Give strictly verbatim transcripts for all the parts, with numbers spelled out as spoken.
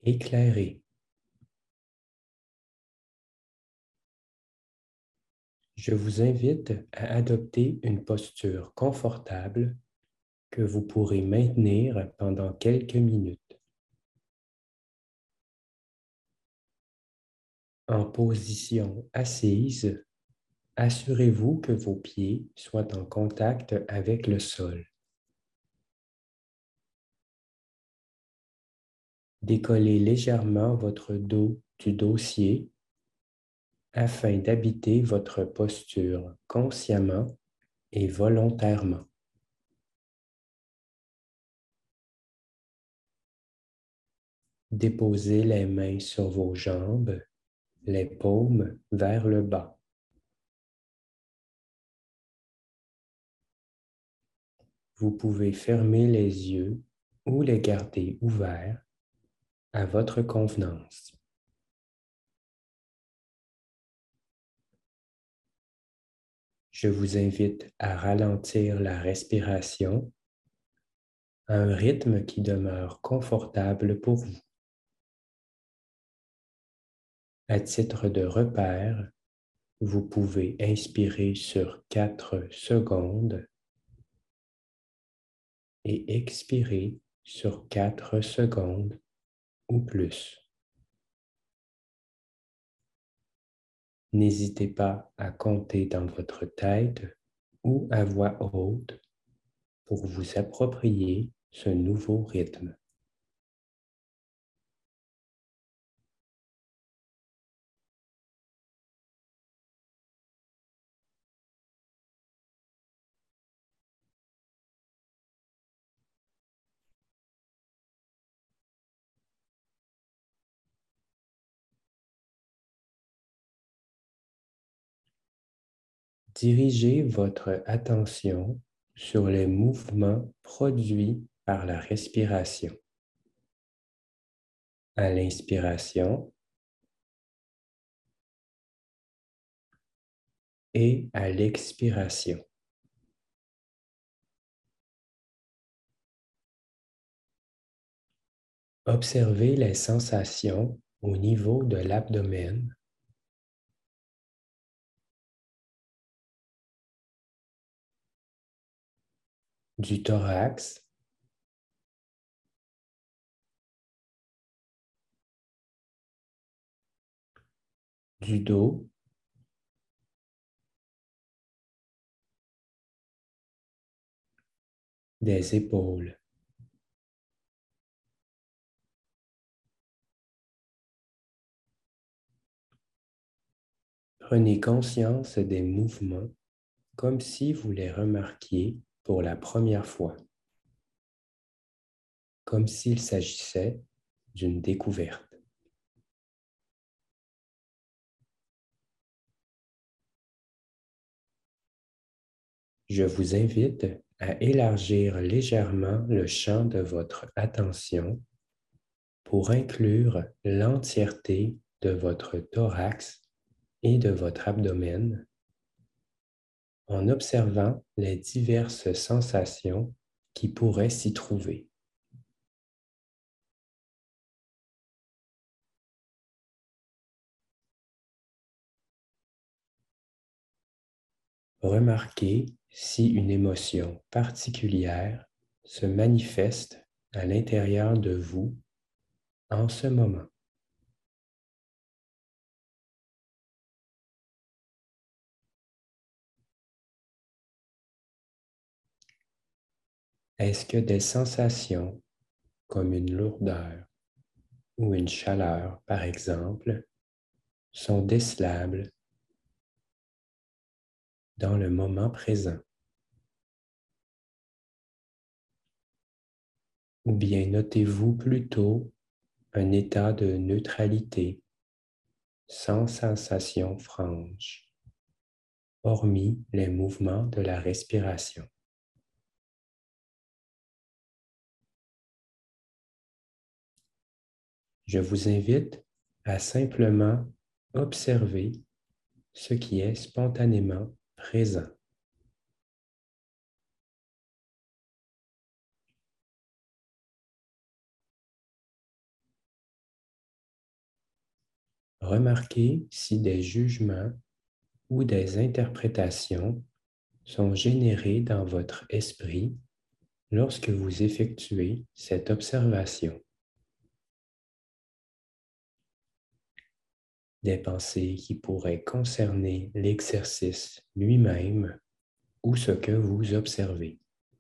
éclairé. Je vous invite à adopter une posture confortable que vous pourrez maintenir pendant quelques minutes. En position assise, assurez-vous que vos pieds soient en contact avec le sol. Décollez légèrement votre dos du dossier afin d'habiter votre posture consciemment et volontairement. Déposez les mains sur vos jambes, les paumes vers le bas. Vous pouvez fermer les yeux ou les garder ouverts à votre convenance. Je vous invite à ralentir la respiration à un rythme qui demeure confortable pour vous. À titre de repère, vous pouvez inspirer sur quatre secondes et expirer sur quatre secondes ou plus. N'hésitez pas à compter dans votre tête ou à voix haute pour vous approprier ce nouveau rythme. Dirigez votre attention sur les mouvements produits par la respiration. À l'inspiration et à l'expiration. Observez les sensations au niveau de l'abdomen, du thorax, du dos, des épaules. Prenez conscience des mouvements comme si vous les remarquiez pour la première fois, comme s'il s'agissait d'une découverte. Je vous invite à élargir légèrement le champ de votre attention pour inclure l'entièreté de votre thorax et de votre abdomen en observant les diverses sensations qui pourraient s'y trouver. Remarquez si une émotion particulière se manifeste à l'intérieur de vous en ce moment. Est-ce que des sensations comme une lourdeur ou une chaleur, par exemple, sont décelables dans le moment présent? Ou bien notez-vous plutôt un état de neutralité, sans sensation franche, hormis les mouvements de la respiration? Je vous invite à simplement observer ce qui est spontanément présent. Remarquez si des jugements ou des interprétations sont générés dans votre esprit lorsque vous effectuez cette observation. Des pensées qui pourraient concerner l'exercice lui-même ou ce que vous observez.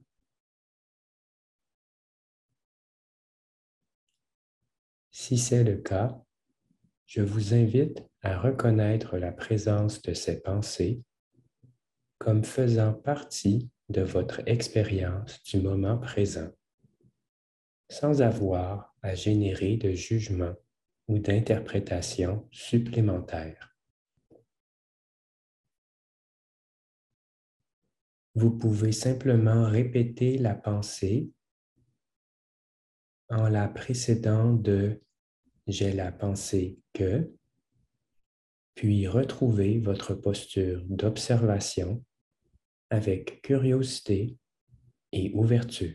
Si c'est le cas, je vous invite à reconnaître la présence de ces pensées comme faisant partie de votre expérience du moment présent, sans avoir à générer de jugement ou d'interprétation supplémentaires. Vous pouvez simplement répéter la pensée en la précédant de « j'ai la pensée que », puis retrouver votre posture d'observation avec curiosité et ouverture.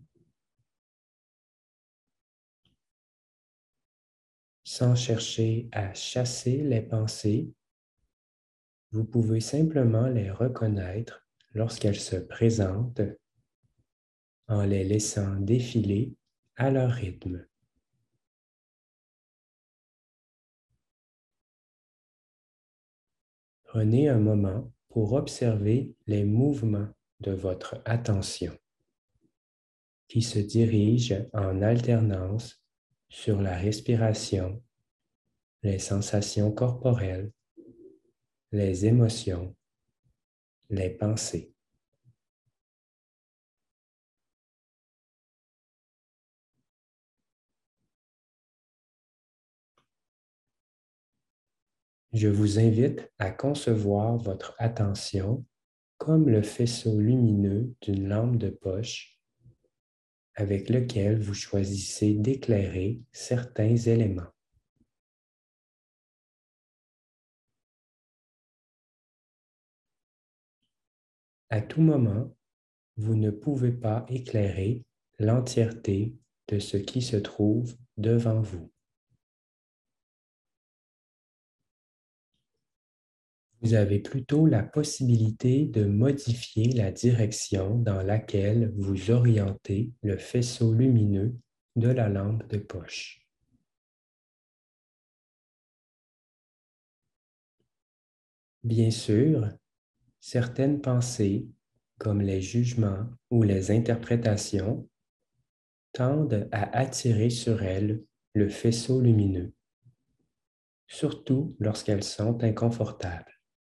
Sans chercher à chasser les pensées, vous pouvez simplement les reconnaître lorsqu'elles se présentent en les laissant défiler à leur rythme. Prenez un moment pour observer les mouvements de votre attention qui se dirigent en alternance sur la respiration, les sensations corporelles, les émotions, les pensées. Je vous invite à concevoir votre attention comme le faisceau lumineux d'une lampe de poche avec lequel vous choisissez d'éclairer certains éléments. À tout moment, vous ne pouvez pas éclairer l'entièreté de ce qui se trouve devant vous. Vous avez plutôt la possibilité de modifier la direction dans laquelle vous orientez le faisceau lumineux de la lampe de poche. Bien sûr, certaines pensées, comme les jugements ou les interprétations, tendent à attirer sur elles le faisceau lumineux, surtout lorsqu'elles sont inconfortables.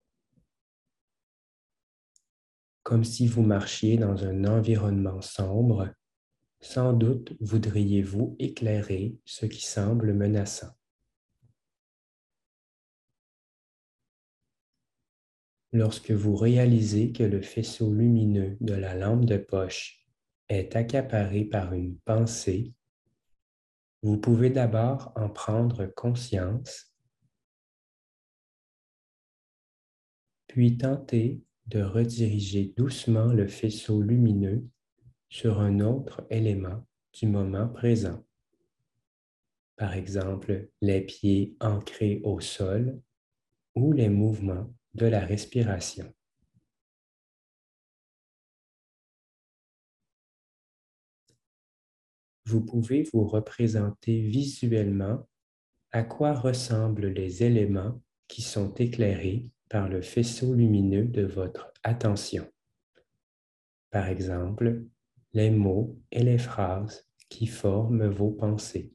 Comme si vous marchiez dans un environnement sombre, sans doute voudriez-vous éclairer ce qui semble menaçant. Lorsque vous réalisez que le faisceau lumineux de la lampe de poche est accaparé par une pensée, vous pouvez d'abord en prendre conscience, puis tenter de rediriger doucement le faisceau lumineux sur un autre élément du moment présent. Par exemple, les pieds ancrés au sol ou les mouvements de la respiration. Vous pouvez vous représenter visuellement à quoi ressemblent les éléments qui sont éclairés par le faisceau lumineux de votre attention. Par exemple, les mots et les phrases qui forment vos pensées.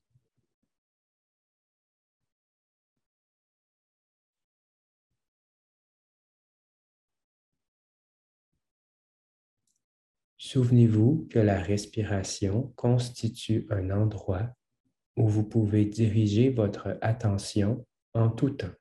Souvenez-vous que la respiration constitue un endroit où vous pouvez diriger votre attention en tout temps.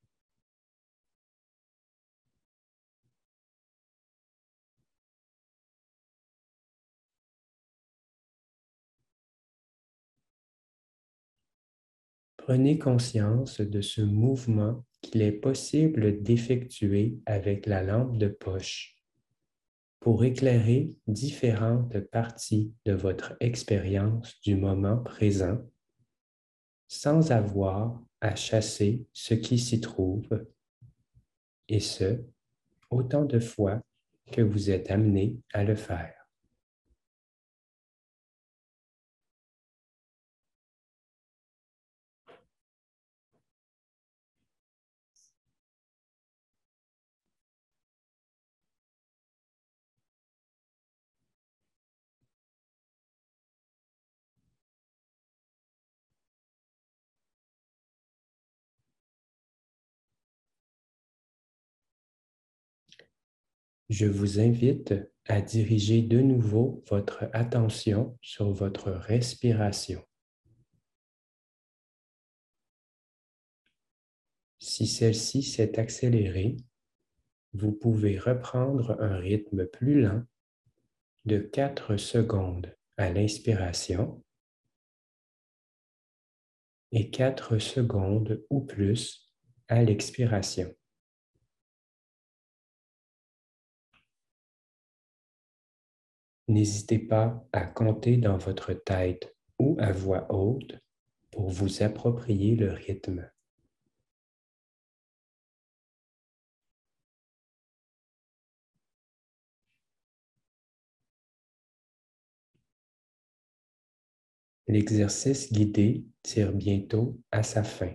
Prenez conscience de ce mouvement qu'il est possible d'effectuer avec la lampe de poche pour éclairer différentes parties de votre expérience du moment présent sans avoir à chasser ce qui s'y trouve, et ce, autant de fois que vous êtes amené à le faire. Je vous invite à diriger de nouveau votre attention sur votre respiration. Si celle-ci s'est accélérée, vous pouvez reprendre un rythme plus lent de quatre secondes à l'inspiration et quatre secondes ou plus à l'expiration. N'hésitez pas à compter dans votre tête ou à voix haute pour vous approprier le rythme. L'exercice guidé tire bientôt à sa fin.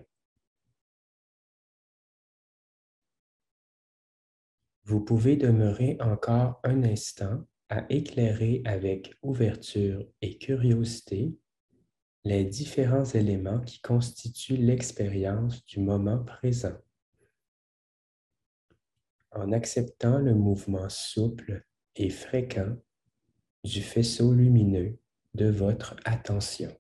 Vous pouvez demeurer encore un instant à éclairer avec ouverture et curiosité les différents éléments qui constituent l'expérience du moment présent, en acceptant le mouvement souple et fréquent du faisceau lumineux de votre attention.